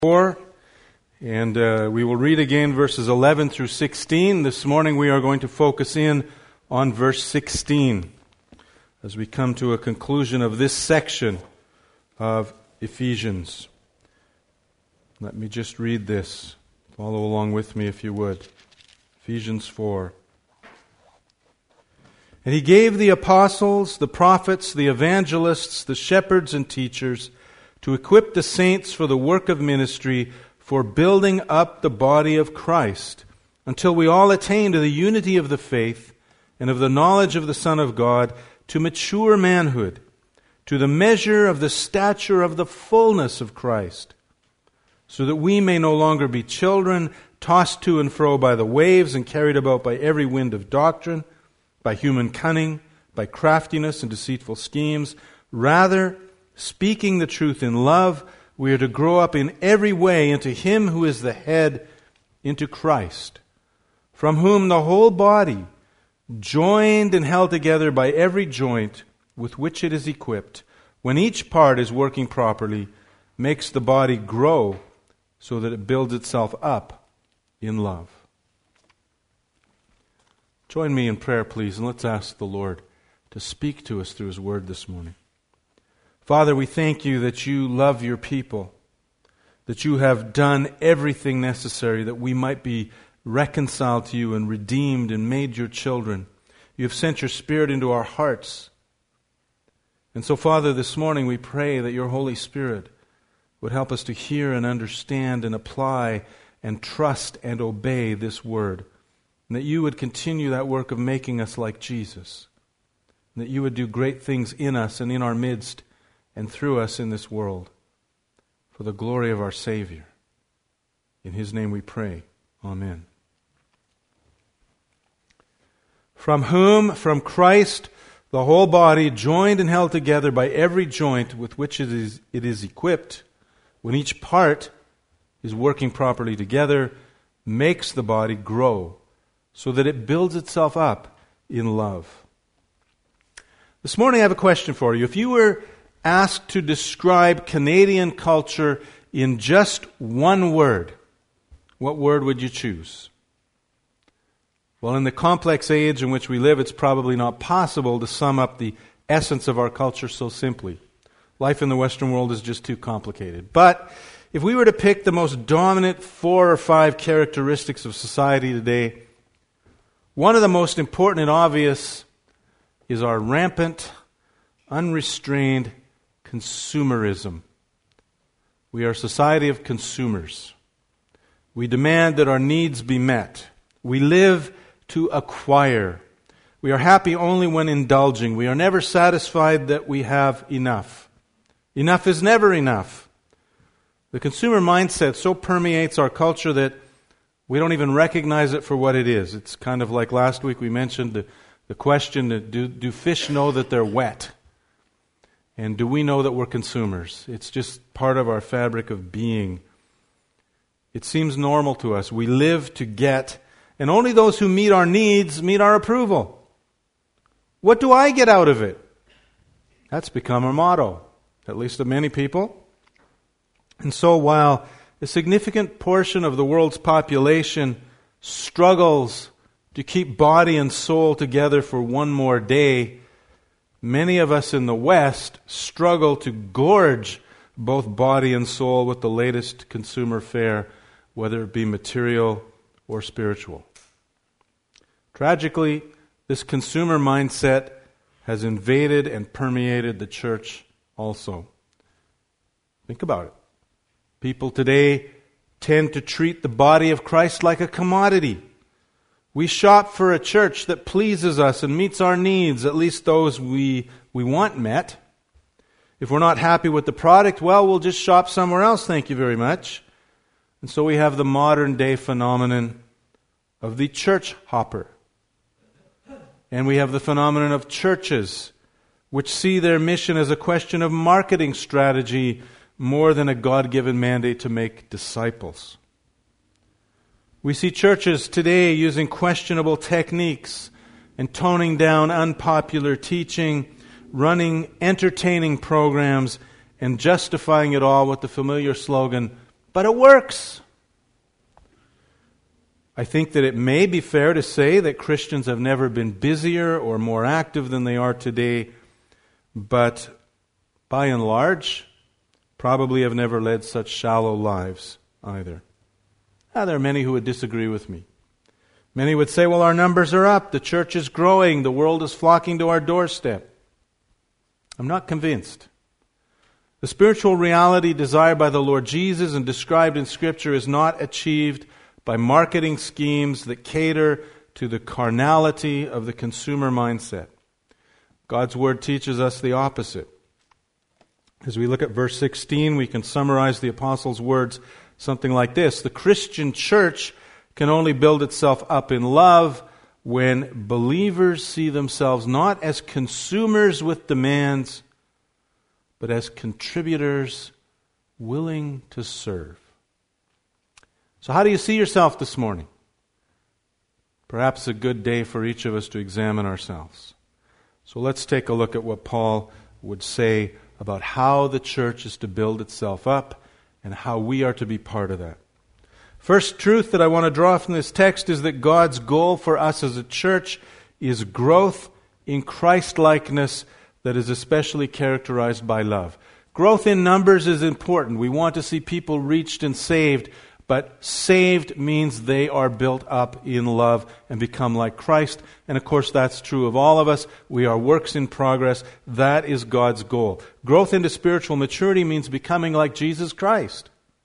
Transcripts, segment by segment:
4, and we will read again verses 11 through 16. This morning we are going to focus in on verse 16 as we come to a conclusion of this section of Ephesians. Let me just read this. Follow along with me if you would. Ephesians 4. And he gave the apostles, the prophets, the evangelists, the shepherds and teachers to equip the saints for the work of ministry, for building up the body of Christ, until we all attain to the unity of the faith and of the knowledge of the Son of God, to mature manhood, to the measure of the stature of the fullness of Christ, so that we may no longer be children, tossed to and fro by the waves and carried about by every wind of doctrine, by human cunning, by craftiness and deceitful schemes. Rather, speaking the truth in love, we are to grow up in every way into Him who is the head, into Christ, from whom the whole body, joined and held together by every joint with which it is equipped, when each part is working properly, makes the body grow so that it builds itself up in love. Join me in prayer, please, and let's ask the Lord to speak to us through His Word this morning. Father, we thank You that You love Your people, that You have done everything necessary that we might be reconciled to You and redeemed and made Your children. You have sent Your Spirit into our hearts. And so, Father, this morning we pray that Your Holy Spirit would help us to hear and understand and apply and trust and obey this Word, and that You would continue that work of making us like Jesus, and that You would do great things in us and in our midst and through us in this world, for the glory of our Savior. In His name we pray. Amen. From whom, from Christ, the whole body, joined and held together by every joint with which it is equipped, when each part is working properly together, makes the body grow, so that it builds itself up in love. This morning I have a question for you. If you were asked to describe Canadian culture in just one word, what word would you choose? Well, in the complex age in which we live, it's probably not possible to sum up the essence of our culture so simply. Life in the Western world is just too complicated. But if we were to pick the most dominant 4 or 5 characteristics of society today, one of the most important and obvious is our rampant, unrestrained consumerism. We are a society of consumers. We demand that our needs be met. We live to acquire. We are happy only when indulging. We are never satisfied that we have enough. Enough is never enough. The consumer mindset so permeates our culture that we don't even recognize it for what it is. It's kind of like last week we mentioned the question, do fish know that they're wet? And do we know that we're consumers? It's just part of our fabric of being. It seems normal to us. We live to get, and only those who meet our needs meet our approval. What do I get out of it? That's become our motto, at least of many people. And so while a significant portion of the world's population struggles to keep body and soul together for one more day, many of us in the West struggle to gorge both body and soul with the latest consumer fare, whether it be material or spiritual. Tragically, this consumer mindset has invaded and permeated the church also. Think about it. People today tend to treat the body of Christ like a commodity. We shop for a church that pleases us and meets our needs, at least those we want met. If we're not happy with the product, well, we'll just shop somewhere else, thank you very much. And so we have the modern day phenomenon of the church hopper. And we have the phenomenon of churches, which see their mission as a question of marketing strategy more than a God-given mandate to make disciples. We see churches today using questionable techniques and toning down unpopular teaching, running entertaining programs, and justifying it all with the familiar slogan, but it works. I think that it may be fair to say that Christians have never been busier or more active than they are today, but by and large, probably have never led such shallow lives either. There are many who would disagree with me. Many would say, well, our numbers are up, the church is growing, the world is flocking to our doorstep. I'm not convinced. The spiritual reality desired by the Lord Jesus and described in Scripture is not achieved by marketing schemes that cater to the carnality of the consumer mindset. God's Word teaches us the opposite. As we look at verse 16, we can summarize the Apostles' words something like this: the Christian church can only build itself up in love when believers see themselves not as consumers with demands, but as contributors willing to serve. So how do you see yourself this morning? Perhaps a good day for each of us to examine ourselves. So let's take a look at what Paul would say about how the church is to build itself up and how we are to be part of that. First truth that I want to draw from this text is that God's goal for us as a church is growth in Christ-likeness that is especially characterized by love. Growth in numbers is important. We want to see people reached and saved, but saved means they are built up in love and become like Christ. And of course, that's true of all of us. We are works in progress. That is God's goal. Growth into spiritual maturity means becoming like Jesus Christ.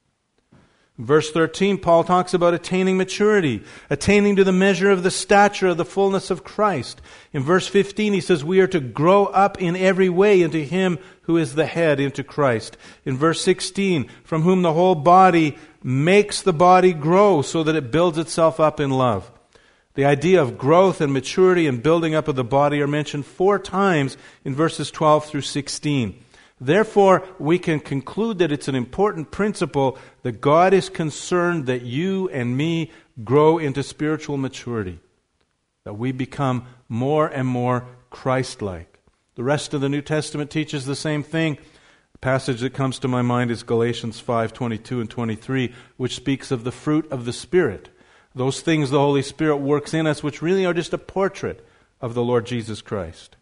In verse 13, Paul talks about attaining maturity, attaining to the measure of the stature of the fullness of Christ. In verse 15, he says we are to grow up in every way into Him who is the head, into Christ. In verse 16, from whom the whole body makes the body grow so that it builds itself up in love. The idea of growth and maturity and building up of the body are mentioned 4 times in verses 12 through 16. Therefore, we can conclude that it's an important principle that God is concerned that you and me grow into spiritual maturity, that we become more and more Christ-like. The rest of the New Testament teaches the same thing. The passage that comes to my mind is Galatians 5:22 and 23, which speaks of the fruit of the Spirit. Those things the Holy Spirit works in us, which really are just a portrait of the Lord Jesus Christ.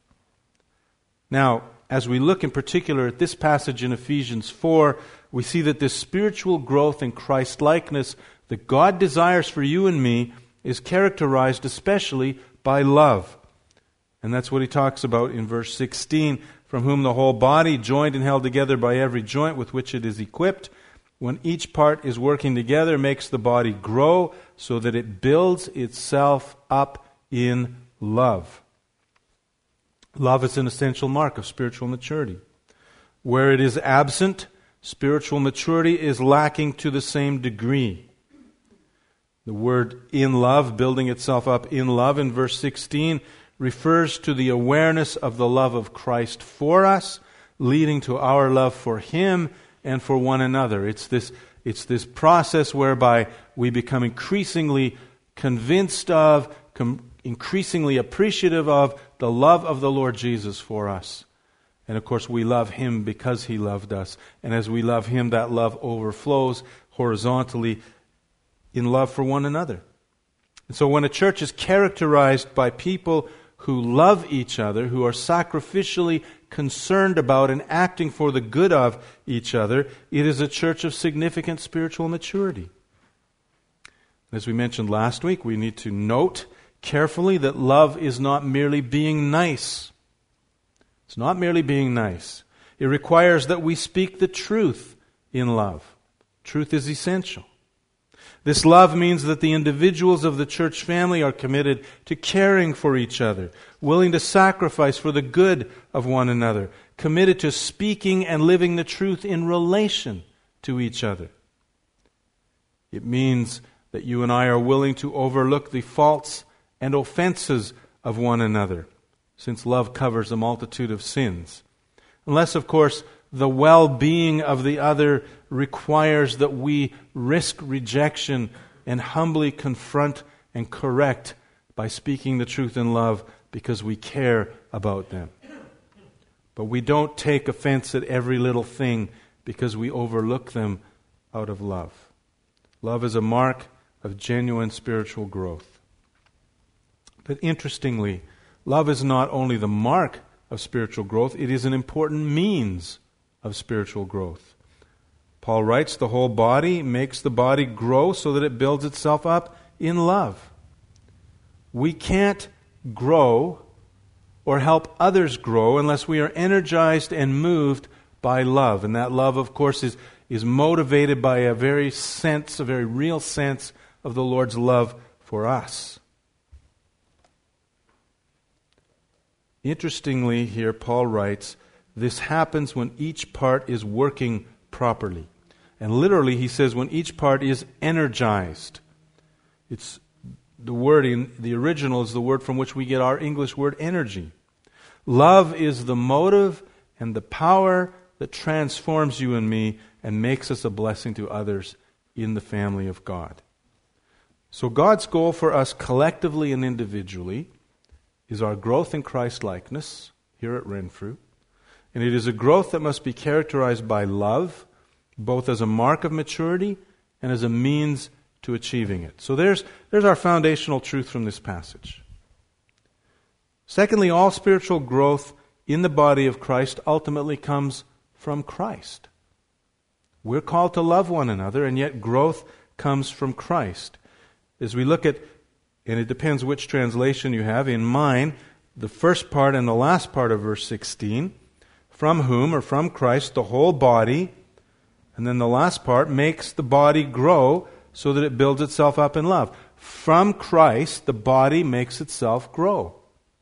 Now, as we look in particular at this passage in Ephesians 4, we see that this spiritual growth in Christ-likeness that God desires for you and me is characterized especially by love. And that's what he talks about in verse 16, from whom the whole body, joined and held together by every joint with which it is equipped, when each part is working together, makes the body grow so that it builds itself up in love. Love is an essential mark of spiritual maturity. Where it is absent, spiritual maturity is lacking to the same degree. The word in love, building itself up in love in verse 16, refers to the awareness of the love of Christ for us, leading to our love for Him and for one another. It's this process whereby we become increasingly convinced of, increasingly appreciative of the love of the Lord Jesus for us. And of course, we love Him because He loved us. And as we love Him, that love overflows horizontally in love for one another. And so when a church is characterized by people who love each other, who are sacrificially concerned about and acting for the good of each other, it is a church of significant spiritual maturity. As we mentioned last week, we need to note carefully that love is not merely being nice. It's not merely being nice. It requires that we speak the truth in love. Truth is essential. This love means that the individuals of the church family are committed to caring for each other, willing to sacrifice for the good of one another, committed to speaking and living the truth in relation to each other. It means that you and I are willing to overlook the faults and offenses of one another, since love covers a multitude of sins. Unless, of course, the well-being of the other requires that we risk rejection and humbly confront and correct by speaking the truth in love because we care about them. But we don't take offense at every little thing because we overlook them out of love. Love is a mark of genuine spiritual growth. But interestingly, love is not only the mark of spiritual growth, it is an important means of spiritual growth. Paul writes, the whole body makes the body grow so that it builds itself up in love. We can't grow or help others grow unless we are energized and moved by love. And that love, of course, is motivated by a very real sense of the Lord's love for us. Interestingly, here Paul writes, this happens when each part is working properly. And literally, he says, when each part is energized. It's the word in the original is the word from which we get our English word energy. Love is the motive and the power that transforms you and me and makes us a blessing to others in the family of God. So God's goal for us collectively and individually is our growth in Christ-likeness here at Renfrew. And it is a growth that must be characterized by love, both as a mark of maturity and as a means to achieving it. So there's our foundational truth from this passage. Secondly, all spiritual growth in the body of Christ ultimately comes from Christ. We're called to love one another, and yet growth comes from Christ. As we look at, and it depends which translation you have, in mine, the first part and the last part of verse 16, from whom, or from Christ, the whole body, and then the last part, makes the body grow so that it builds itself up in love. From Christ, the body makes itself grow.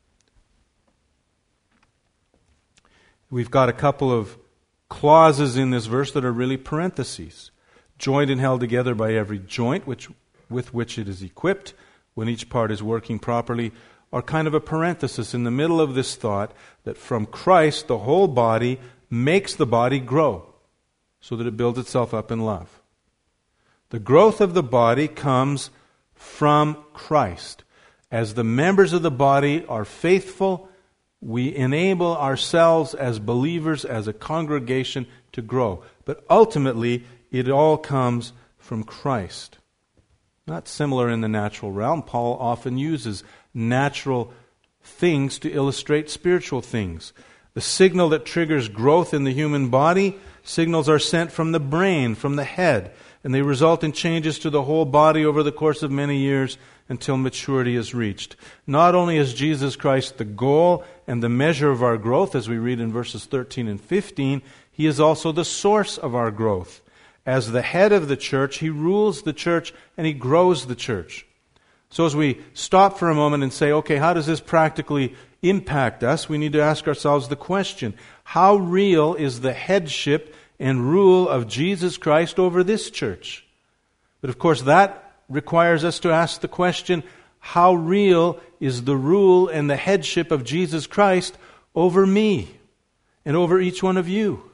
We've got a couple of clauses in this verse that are really parentheses. Joined and held together by every joint with which it is equipped, when each part is working properly, are kind of a parenthesis in the middle of this thought that from Christ, the whole body makes the body grow so that it builds itself up in love. The growth of the body comes from Christ. As the members of the body are faithful, we enable ourselves as believers, as a congregation, to grow. But ultimately, it all comes from Christ. Not similar in the natural realm. Paul often uses natural things to illustrate spiritual things. The signal that triggers growth in the human body, signals are sent from the brain, from the head, and they result in changes to the whole body over the course of many years until maturity is reached. Not only is Jesus Christ the goal and the measure of our growth, as we read in verses 13 and 15, He is also the source of our growth. As the head of the church, He rules the church and He grows the church. So as we stop for a moment and say, okay, how does this practically impact us? We need to ask ourselves the question, how real is the headship and rule of Jesus Christ over this church? But of course that requires us to ask the question, how real is the rule and the headship of Jesus Christ over me and over each one of you?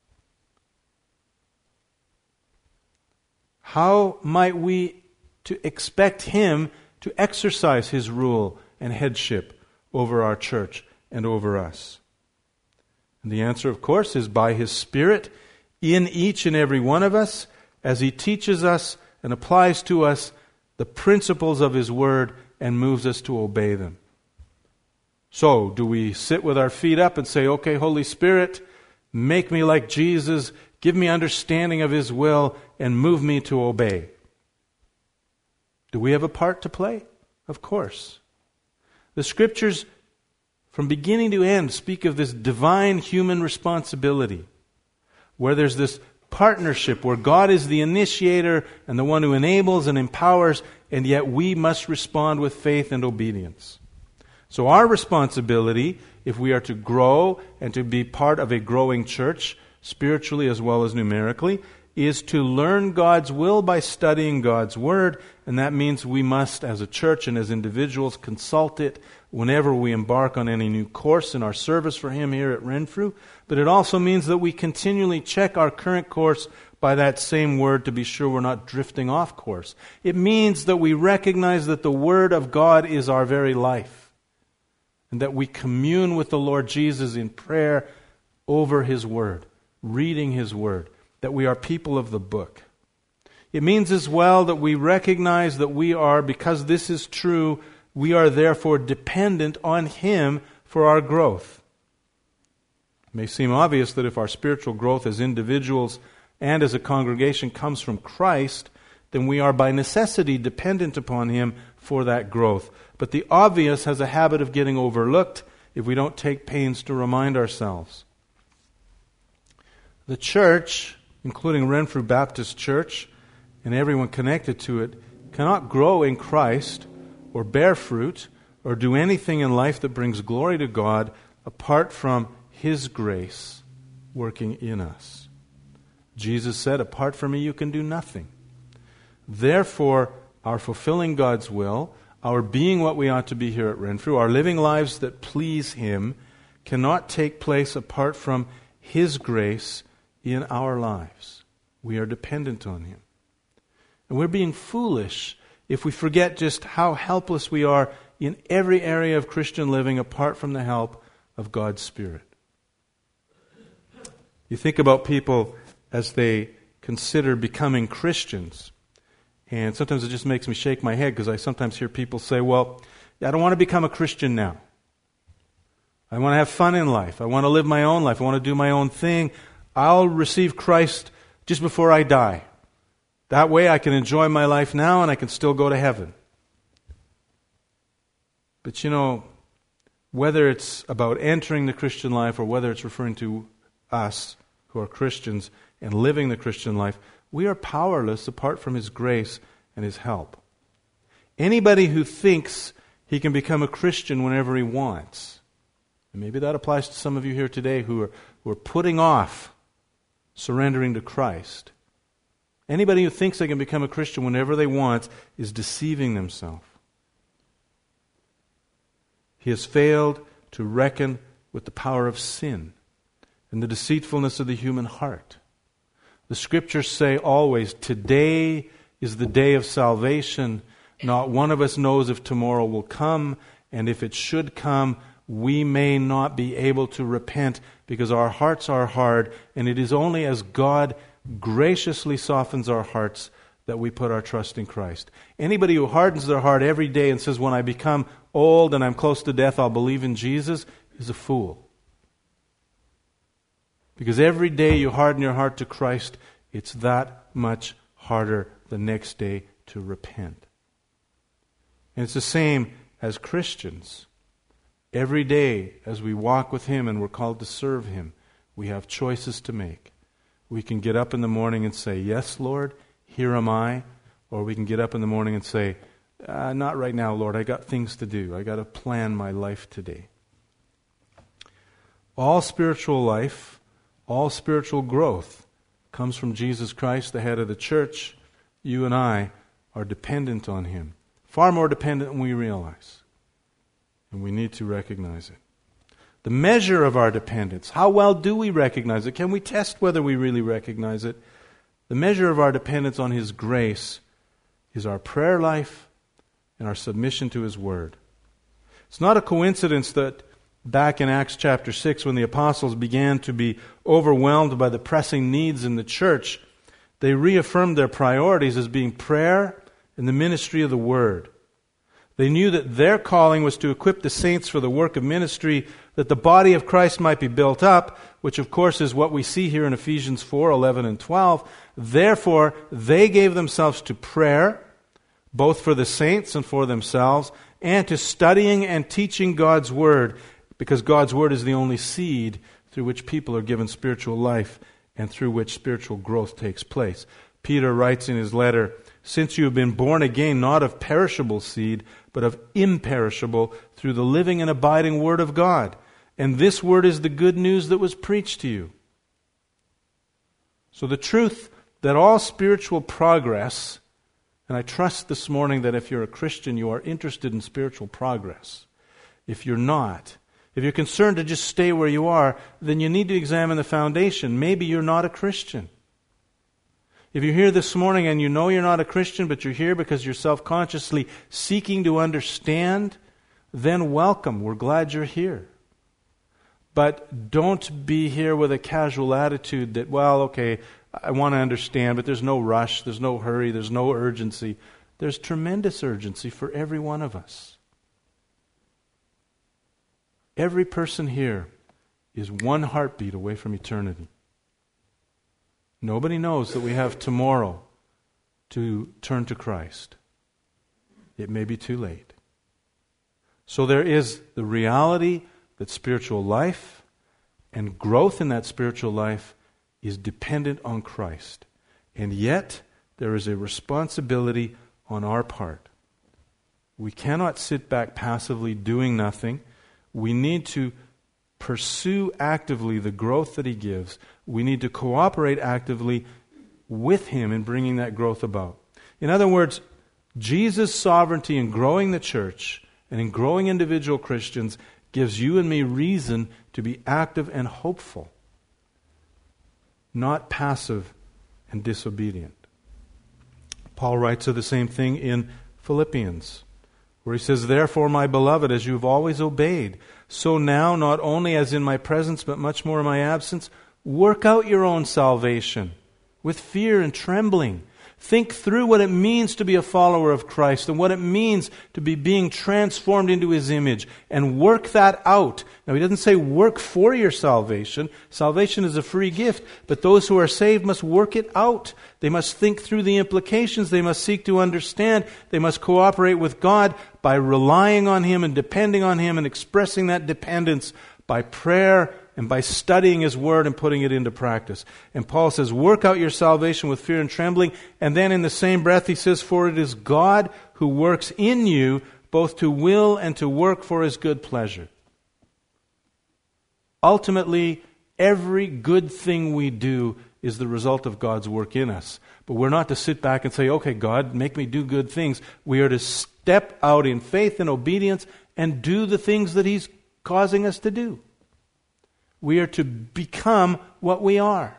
How might we to expect Him to exercise His rule and headship over our church and over us? And the answer, of course, is by His Spirit in each and every one of us as He teaches us and applies to us the principles of His Word and moves us to obey them. So, do we sit with our feet up and say, okay, Holy Spirit, make me like Jesus, give me understanding of His will, and move me to obey? Do we have a part to play? Of course. The Scriptures, from beginning to end, speak of this divine human responsibility, where there's this partnership, where God is the initiator and the one who enables and empowers, and yet we must respond with faith and obedience. So our responsibility, if we are to grow and to be part of a growing church, spiritually as well as numerically, is to learn God's will by studying God's Word, and that means we must, as a church and as individuals, consult it whenever we embark on any new course in our service for Him here at Renfrew. But it also means that we continually check our current course by that same Word to be sure we're not drifting off course. It means that we recognize that the Word of God is our very life, and that we commune with the Lord Jesus in prayer over His Word, reading His Word, that we are people of the book. It means as well that we recognize that we are, because this is true, we are therefore dependent on Him for our growth. It may seem obvious that if our spiritual growth as individuals and as a congregation comes from Christ, then we are by necessity dependent upon Him for that growth. But the obvious has a habit of getting overlooked if we don't take pains to remind ourselves. The church, including Renfrew Baptist Church and everyone connected to it, cannot grow in Christ or bear fruit or do anything in life that brings glory to God apart from His grace working in us. Jesus said, apart from me you can do nothing. Therefore, our fulfilling God's will, our being what we ought to be here at Renfrew, our living lives that please Him, cannot take place apart from His grace in our lives. We are dependent on Him. And we're being foolish if we forget just how helpless we are in every area of Christian living apart from the help of God's Spirit. You think about people as they consider becoming Christians. And sometimes it just makes me shake my head because I sometimes hear people say, well, I don't want to become a Christian now. I want to have fun in life. I want to live my own life. I want to do my own thing. I'll receive Christ just before I die. That way I can enjoy my life now and I can still go to heaven. But you know, whether it's about entering the Christian life or whether it's referring to us who are Christians and living the Christian life, we are powerless apart from His grace and His help. Anybody who thinks he can become a Christian whenever he wants, and maybe that applies to some of you here today who are putting off surrendering to Christ. Anybody who thinks they can become a Christian whenever they want is deceiving themselves. He has failed to reckon with the power of sin and the deceitfulness of the human heart. The Scriptures say always, today is the day of salvation. Not one of us knows if tomorrow will come, and if it should come, we may not be able to repent because our hearts are hard, and it is only as God graciously softens our hearts that we put our trust in Christ. Anybody who hardens their heart every day and says, when I become old and I'm close to death, I'll believe in Jesus, is a fool. Because every day you harden your heart to Christ, it's that much harder the next day to repent. And it's the same as Christians. Every day as we walk with Him and we're called to serve Him, we have choices to make. We can get up in the morning and say, yes, Lord, here am I. Or we can get up in the morning and say, not right now, Lord, I got things to do. I got to plan my life today. All spiritual life, all spiritual growth comes from Jesus Christ, the head of the church. You and I are dependent on Him. Far more dependent than we realize. And we need to recognize it. The measure of our dependence, how well do we recognize it? Can we test whether we really recognize it? The measure of our dependence on His grace is our prayer life and our submission to His Word. It's not a coincidence that back in Acts chapter 6, when the apostles began to be overwhelmed by the pressing needs in the church, they reaffirmed their priorities as being prayer and the ministry of the Word. They knew that their calling was to equip the saints for the work of ministry, that the body of Christ might be built up, which of course is what we see here in Ephesians 4:11 and 12. Therefore, they gave themselves to prayer, both for the saints and for themselves, and to studying and teaching God's Word, because God's Word is the only seed through which people are given spiritual life and through which spiritual growth takes place. Peter writes in his letter, since you have been born again, not of perishable seed, but of imperishable, through the living and abiding Word of God. And this Word is the good news that was preached to you. So the truth that all spiritual progress, and I trust this morning that if you're a Christian, you are interested in spiritual progress. If you're not, if you're concerned to just stay where you are, then you need to examine the foundation. Maybe you're not a Christian. If you're here this morning and you know you're not a Christian, but you're here because you're self-consciously seeking to understand, then welcome. We're glad you're here. But don't be here with a casual attitude that, well, okay, I want to understand, but there's no rush, there's no hurry, there's no urgency. There's tremendous urgency for every one of us. Every person here is one heartbeat away from eternity. Nobody knows that we have tomorrow to turn to Christ. It may be too late. So there is the reality that spiritual life and growth in that spiritual life is dependent on Christ. And yet, there is a responsibility on our part. We cannot sit back passively doing nothing. We need to pursue actively the growth that He gives. We need to cooperate actively with Him in bringing that growth about. In other words, Jesus' sovereignty in growing the church and in growing individual Christians gives you and me reason to be active and hopeful, not passive and disobedient. Paul writes of the same thing in Philippians, where he says, "Therefore, my beloved, as you have always obeyed, so now, not only as in my presence, but much more in my absence, work out your own salvation with fear and trembling." Think through what it means to be a follower of Christ and what it means to be being transformed into His image, and work that out. Now, he doesn't say work for your salvation. Salvation is a free gift, but those who are saved must work it out. They must think through the implications. They must seek to understand. They must cooperate with God by relying on Him and depending on Him and expressing that dependence by prayer and by studying His Word and putting it into practice. And Paul says, work out your salvation with fear and trembling. And then in the same breath he says, for it is God who works in you both to will and to work for His good pleasure. Ultimately, every good thing we do is the result of God's work in us. But we're not to sit back and say, okay, God, make me do good things. We are to step out in faith and obedience and do the things that He's causing us to do. We are to become what we are.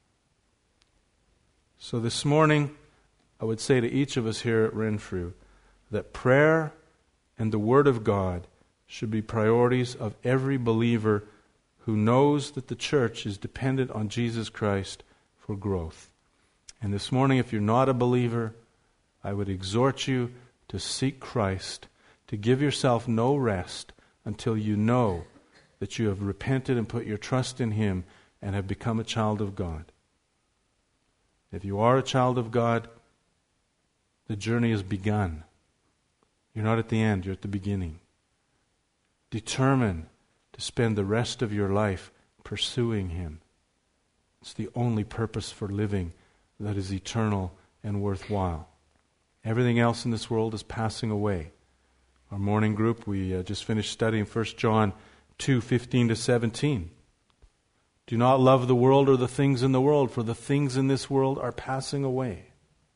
So this morning, I would say to each of us here at Renfrew that prayer and the Word of God should be priorities of every believer who knows that the church is dependent on Jesus Christ for growth. And this morning, if you're not a believer, I would exhort you to seek Christ, to give yourself no rest until you know that you have repented and put your trust in Him and have become a child of God. If you are a child of God, the journey has begun. You're not at the end, you're at the beginning. Determine to spend the rest of your life pursuing Him. It's the only purpose for living that is eternal and worthwhile. Everything else in this world is passing away. Our morning group, we just finished studying 1 John 2:15-17. Do not love the world or the things in the world, for the things in this world are passing away.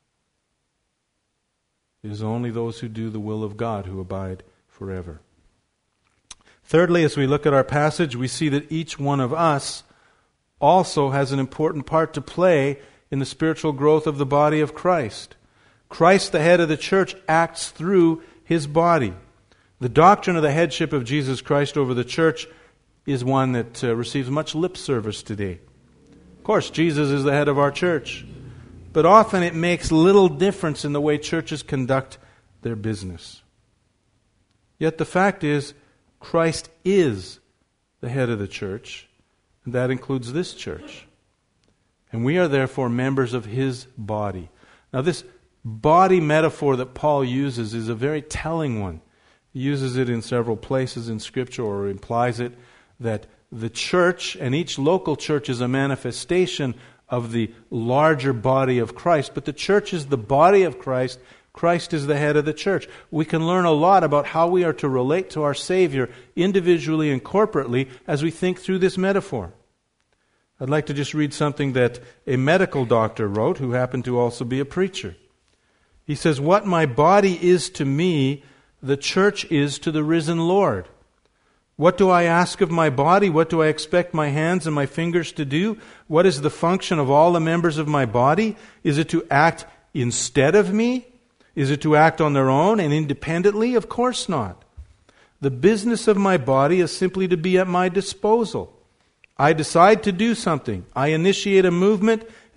It is only those who do the will of God who abide forever. Thirdly, as we look at our passage, we see that each one of us also has an important part to play in the spiritual growth of the body of Christ. Christ, the head of the church, acts through His body. The doctrine of the headship of Jesus Christ over the church is one that receives much lip service today. Of course, Jesus is the head of our church, but often it makes little difference in the way churches conduct their business. Yet the fact is, Christ is the head of the church, and that includes this church. And we are therefore members of His body. Now, this body metaphor that Paul uses is a very telling one. He uses it in several places in Scripture, or implies it, that the church and each local church is a manifestation of the larger body of Christ. But the church is the body of Christ. Christ is the head of the church. We can learn a lot about how we are to relate to our Savior individually and corporately as we think through this metaphor. I'd like to just read something that a medical doctor wrote, who happened to also be a preacher. He says, "What my body is to me, the church is to the risen Lord. What do I ask of my body? What do I expect my hands and my fingers to do? What is the function of all the members of my body? Is it to act instead of me? Is it to act on their own and independently? Of course not. The business of my body is simply to be at my disposal. I decide to do something. I initiate a movement,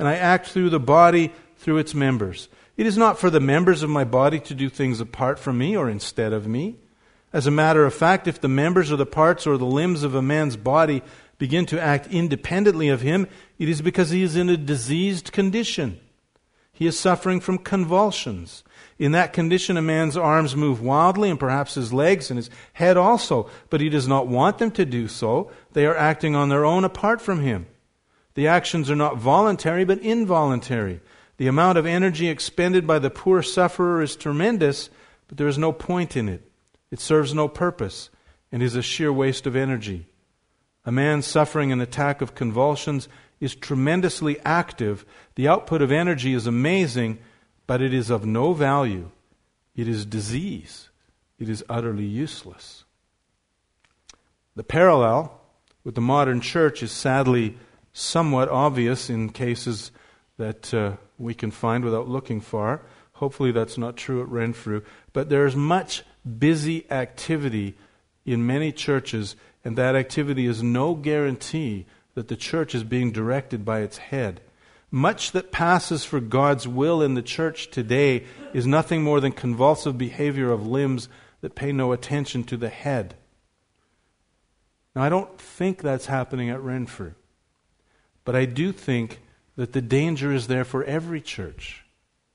and I act through the body, through its members. It is not for the members of my body to do things apart from me or instead of me. As a matter of fact, if the members or the parts or the limbs of a man's body begin to act independently of him, it is because he is in a diseased condition. He is suffering from convulsions. In that condition, a man's arms move wildly, and perhaps his legs and his head also, but he does not want them to do so. They are acting on their own apart from him. The actions are not voluntary, but involuntary. The amount of energy expended by the poor sufferer is tremendous, but there is no point in it. It serves no purpose, and is a sheer waste of energy. A man suffering an attack of convulsions is tremendously active. The output of energy is amazing, but it is of no value. It is disease. It is utterly useless. The parallel with the modern church is sadly somewhat obvious in cases that we can find without looking far. Hopefully that's not true at Renfrew. But there is much busy activity in many churches, and that activity is no guarantee that the church is being directed by its head. Much that passes for God's will in the church today is nothing more than convulsive behavior of limbs that pay no attention to the head. Now, I don't think that's happening at Renfrew, but I do think that the danger is there for every church.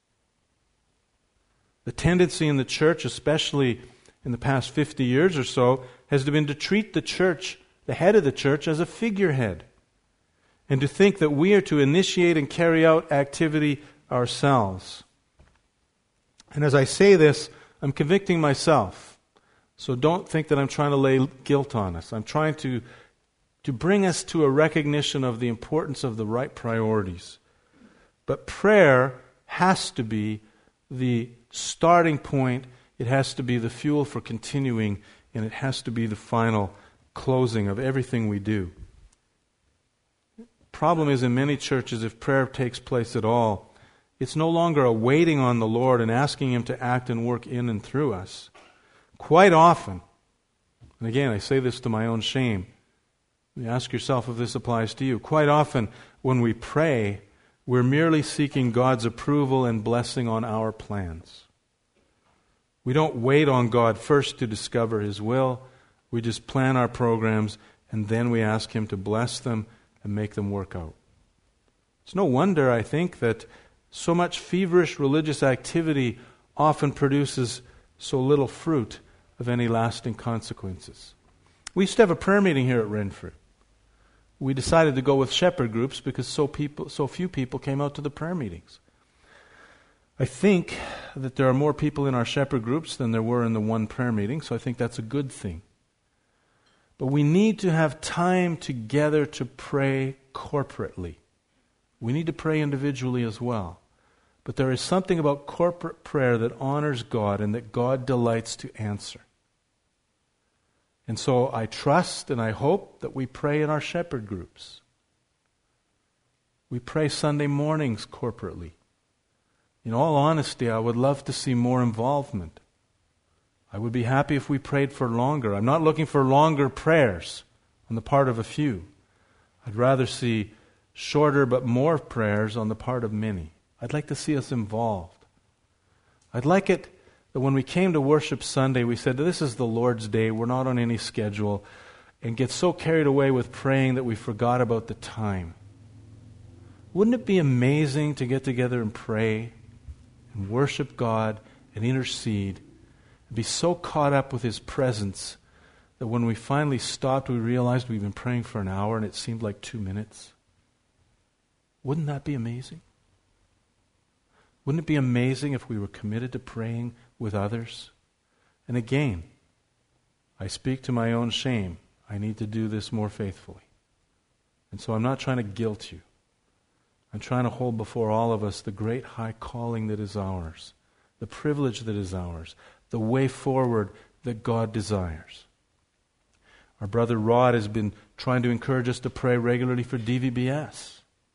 The tendency in the church, especially in the past 50 years or so, has been to treat the church, the head of the church, as a figurehead, and to think that we are to initiate and carry out activity ourselves. And as I say this, I'm convicting myself. So don't think that I'm trying to lay guilt on us. I'm trying to bring us to a recognition of the importance of the right priorities. But prayer has to be the starting point. It has to be the fuel for continuing, and it has to be the final closing of everything we do. Problem is, in many churches, if prayer takes place at all, it's no longer a waiting on the Lord and asking Him to act and work in and through us. Quite often, and again, I say this to my own shame, you ask yourself if this applies to you. Quite often, when we pray, we're merely seeking God's approval and blessing on our plans. We don't wait on God first to discover His will. We just plan our programs, and then we ask Him to bless them and make them work out. It's no wonder, I think, that so much feverish religious activity often produces so little fruit of any lasting consequences. We used to have a prayer meeting here at Renfrew. We decided to go with shepherd groups because so few people came out to the prayer meetings. I think that there are more people in our shepherd groups than there were in the one prayer meeting, so I think that's a good thing. But we need to have time together to pray corporately. We need to pray individually as well. But there is something about corporate prayer that honors God and that God delights to answer. And so I trust and I hope that we pray in our shepherd groups. We pray Sunday mornings corporately. In all honesty, I would love to see more involvement. I would be happy if we prayed for longer. I'm not looking for longer prayers on the part of a few. I'd rather see shorter but more prayers on the part of many. I'd like to see us involved. I'd like it that when we came to worship Sunday, we said, this is the Lord's day, we're not on any schedule, and get so carried away with praying that we forgot about the time. Wouldn't it be amazing to get together and pray and worship God and intercede and be so caught up with His presence that when we finally stopped, we realized we've been praying for an hour and it seemed like 2 minutes? Wouldn't that be amazing? Wouldn't it be amazing if we were committed to praying with others? And again, I speak to my own shame. I need to do this more faithfully. And so I'm not trying to guilt you. I'm trying to hold before all of us the great high calling that is ours, the privilege that is ours, the way forward that God desires. Our brother Rod has been trying to encourage us to pray regularly for DVBS.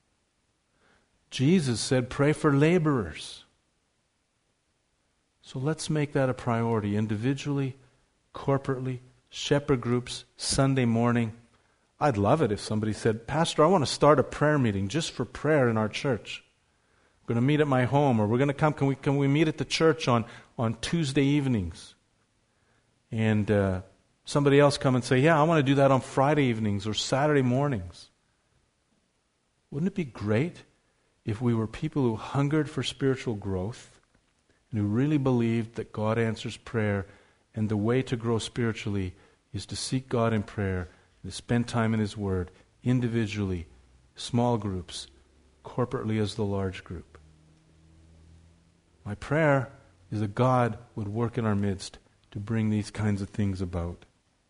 Jesus said, pray for laborers. So let's make that a priority, individually, corporately, shepherd groups, Sunday morning. I'd love it if somebody said, Pastor, I want to start a prayer meeting just for prayer in our church. We're going to meet at my home, or we're going to come. Can we meet at the church on Tuesday evenings? And somebody else come and say, yeah, I want to do that on Friday evenings or Saturday mornings. Wouldn't it be great if we were people who hungered for spiritual growth and who really believed that God answers prayer, and the way to grow spiritually is to seek God in prayer, to spend time in His Word, individually, small groups, corporately as the large group. My prayer is that God would work in our midst to bring these kinds of things about.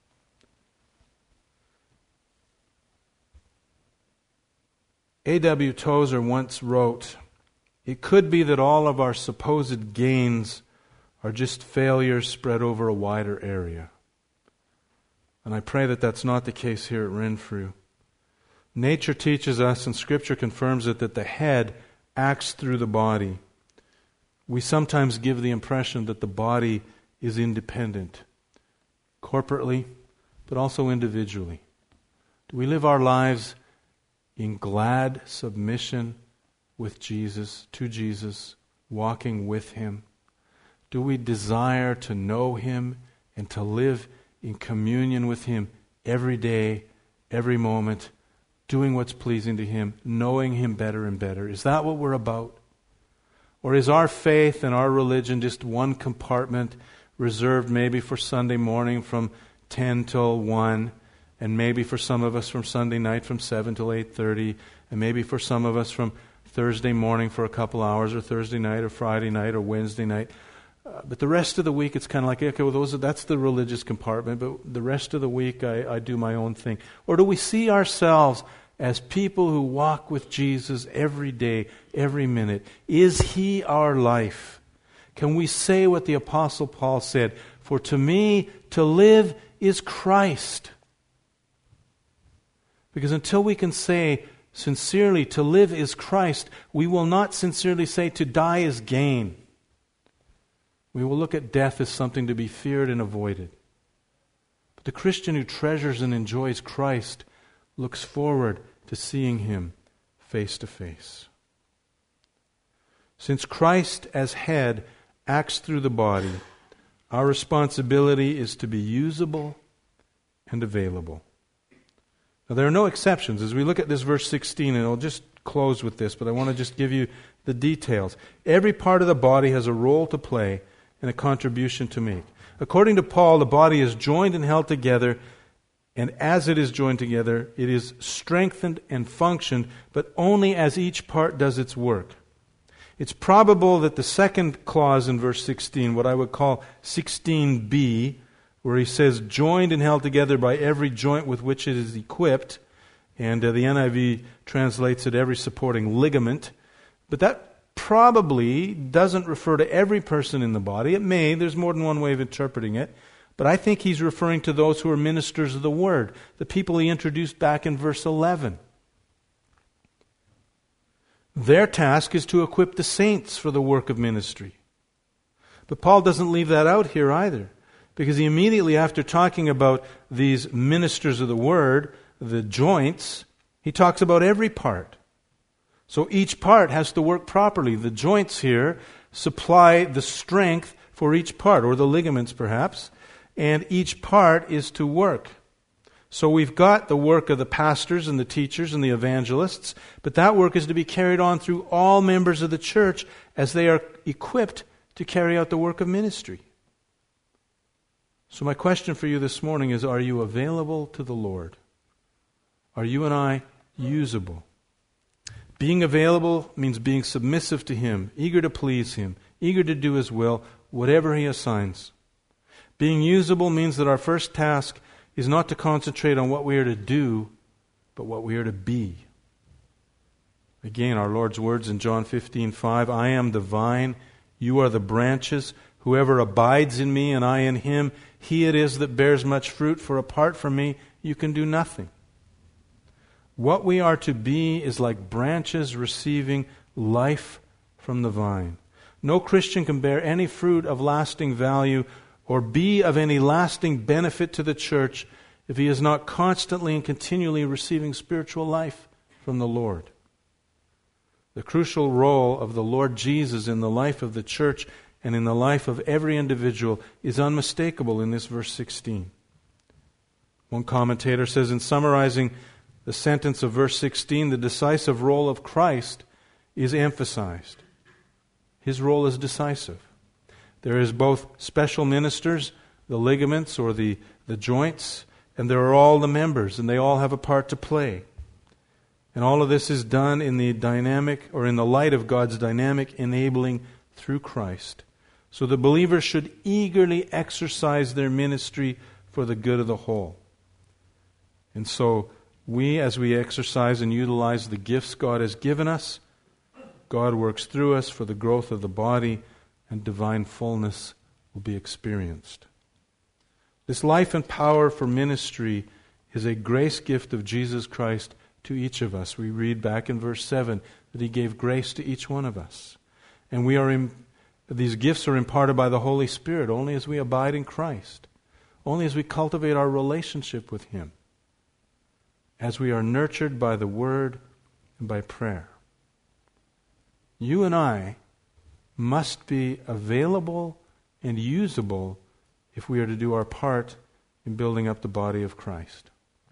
A.W. Tozer once wrote, "It could be that all of our supposed gains are just failures spread over a wider area." And I pray that that's not the case here at Renfrew. Nature teaches us, and Scripture confirms it, that the head acts through the body. We sometimes give the impression that the body is independent, corporately, but also individually. Do we live our lives in glad submission with Jesus, to Jesus, walking with Him? Do we desire to know Him and to live in communion with Him every day, every moment, doing what's pleasing to Him, knowing Him better and better? Is that what we're about? Or is our faith and our religion just one compartment reserved maybe for Sunday morning from 10 till 1, and maybe for some of us from Sunday night from 7 till 8:30, and maybe for some of us from Thursday morning for a couple hours, or Thursday night, or Friday night, or Wednesday night? But the rest of the week, it's kind of like, okay, well, that's the religious compartment, but the rest of the week, I do my own thing. Or do we see ourselves as people who walk with Jesus every day, every minute? Is He our life? Can we say what the Apostle Paul said, "For to me, to live is Christ"? Because until we can say sincerely, to live is Christ, we will not sincerely say to die is gain. We will look at death as something to be feared and avoided. But the Christian who treasures and enjoys Christ looks forward to seeing Him face to face. Since Christ as head acts through the body, our responsibility is to be usable and available. Now, there are no exceptions. As we look at this verse 16, and I'll just close with this, but I want to just give you the details. Every part of the body has a role to play and a contribution to make. According to Paul, the body is joined and held together, and as it is joined together, it is strengthened and functioned, but only as each part does its work. It's probable that the second clause in verse 16, what I would call 16b, where he says, joined and held together by every joint with which it is equipped, and the NIV translates it every supporting ligament, but that probably doesn't refer to every person in the body. It may, there's more than one way of interpreting it, but I think he's referring to those who are ministers of the Word, the people he introduced back in verse 11. Their task is to equip the saints for the work of ministry. But Paul doesn't leave that out here either, because he immediately, after talking about these ministers of the Word, the joints, he talks about every part. So each part has to work properly. The joints here supply the strength for each part, or the ligaments perhaps, and each part is to work. So we've got the work of the pastors and the teachers and the evangelists, but that work is to be carried on through all members of the church as they are equipped to carry out the work of ministry. So my question for you this morning is, are you available to the Lord? Are you and I usable? Being available means being submissive to Him, eager to please Him, eager to do His will, whatever He assigns. Being usable means that our first task is not to concentrate on what we are to do, but what we are to be. Again, our Lord's words in John 15:5, I am the vine, you are the branches. Whoever abides in me and I in him, he it is that bears much fruit, for apart from me you can do nothing. What we are to be is like branches receiving life from the vine. No Christian can bear any fruit of lasting value or be of any lasting benefit to the church if he is not constantly and continually receiving spiritual life from the Lord. The crucial role of the Lord Jesus in the life of the church and in the life of every individual is unmistakable in this verse 16. One commentator says, in summarizing the sentence of verse 16, the decisive role of Christ is emphasized. His role is decisive. There is both special ministers, the ligaments or the joints, and there are all the members, and they all have a part to play. And all of this is done in the dynamic, or in the light of God's dynamic enabling through Christ. So the believers should eagerly exercise their ministry for the good of the whole. And so we, as we exercise and utilize the gifts God has given us, God works through us for the growth of the body, and divine fullness will be experienced. This life and power for ministry is a grace gift of Jesus Christ to each of us. We read back in verse 7 that He gave grace to each one of us. And these gifts are imparted by the Holy Spirit only as we abide in Christ, only as we cultivate our relationship with Him, as we are nurtured by the Word and by prayer. You and I must be available and usable if we are to do our part in building up the body of Christ.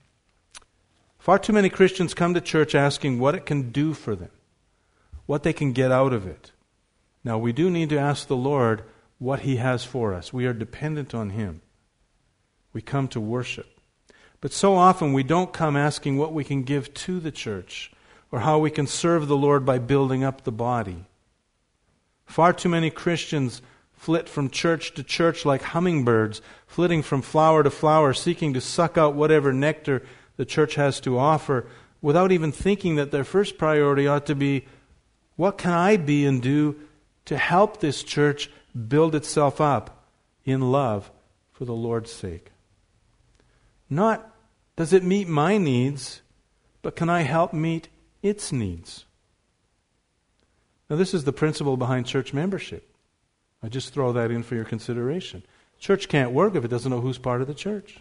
Far too many Christians come to church asking what it can do for them, what they can get out of it. Now, we do need to ask the Lord what He has for us. We are dependent on Him. We come to worship. But so often we don't come asking what we can give to the church or how we can serve the Lord by building up the body. Far too many Christians flit from church to church like hummingbirds, flitting from flower to flower, seeking to suck out whatever nectar the church has to offer, without even thinking that their first priority ought to be, what can I be and do to help this church build itself up in love for the Lord's sake? Not, does it meet my needs, but can I help meet its needs? Now, this is the principle behind church membership. I just throw that in for your consideration. Church can't work if it doesn't know who's part of the church.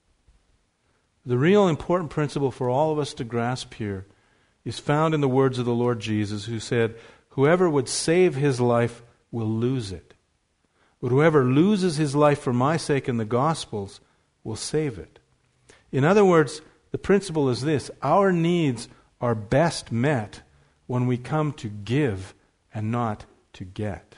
The real important principle for all of us to grasp here is found in the words of the Lord Jesus, who said, "Whoever would save his life will lose it. But whoever loses his life for my sake and the gospel's will save it." In other words, the principle is this: our needs are best met when we come to give and not to get.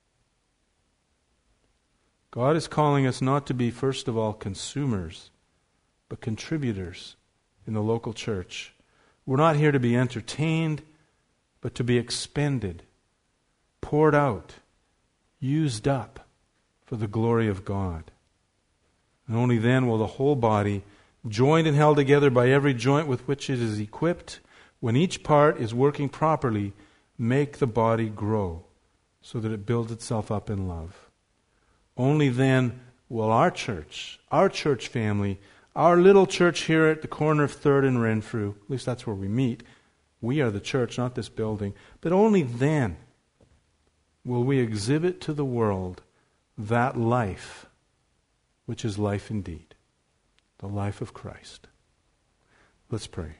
God is calling us not to be, first of all, consumers, but contributors in the local church. We're not here to be entertained, but to be expended, poured out, used up for the glory of God. And only then will the whole body, joined and held together by every joint with which it is equipped, when each part is working properly, make the body grow so that it builds itself up in love. Only then will our church family, our little church here at the corner of 3rd and Renfrew, at least that's where we meet. We are the church, not this building. But only then will we exhibit to the world that life, which is life indeed, the life of Christ. Let's pray.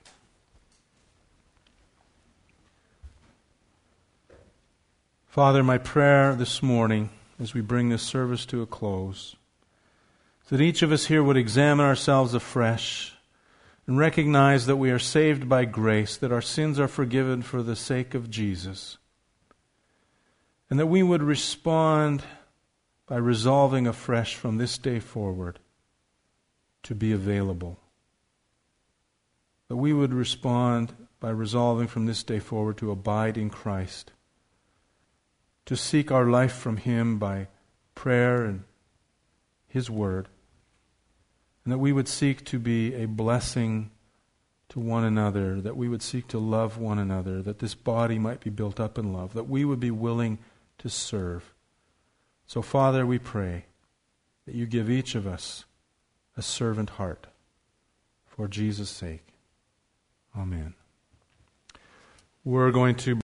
Father, my prayer this morning, as we bring this service to a close, that each of us here would examine ourselves afresh and recognize that we are saved by grace, that our sins are forgiven for the sake of Jesus, and that we would respond by resolving afresh from this day forward to be available. That we would respond by resolving from this day forward to abide in Christ, to seek our life from Him by prayer and His Word, and that we would seek to be a blessing to one another, that we would seek to love one another, that this body might be built up in love, that we would be willing to serve. So, Father, we pray that you give each of us a servant heart for Jesus' sake. Amen. We're going to